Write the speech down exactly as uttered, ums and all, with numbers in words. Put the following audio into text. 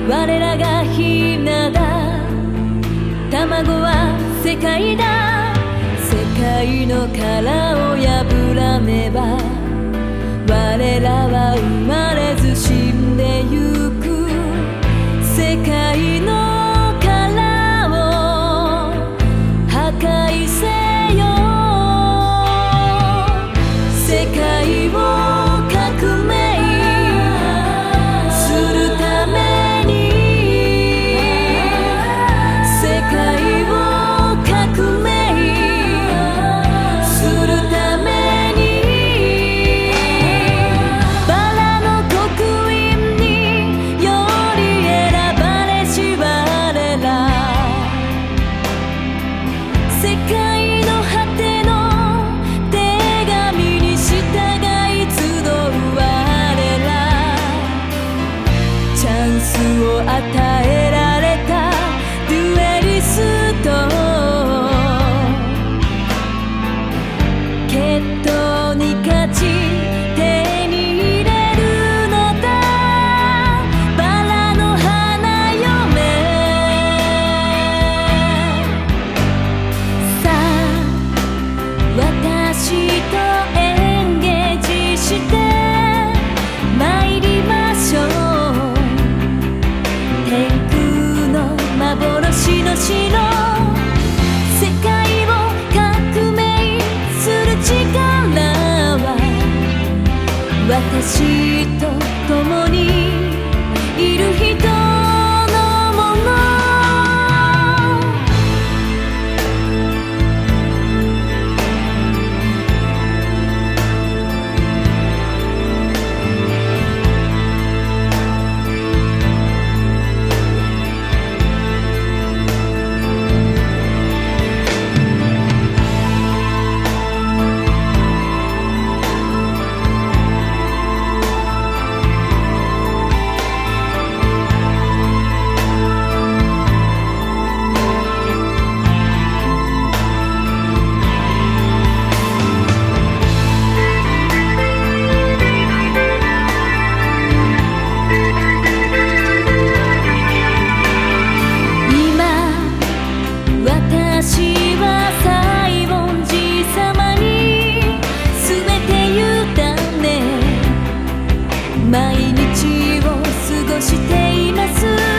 我らがひなだ。卵は世界だ。世界の殻を破らねば我らは生まれず死んでゆく。世界の殻を破壊せよ。世界を革命するために、世界を革命するために、バラの刻印により選ばれし我ら。世界の果ての手紙に従い集う我ら。チャンスを与えられたデュエリスト、決闘に勝ち手に入れるのだ。バラの花嫁さあ、私とエンゲージして参りましょう。天空の幻の城、世界を革命する力は私と共にいる人のもの。私は西園寺様に全て委ね毎日を過ごしています。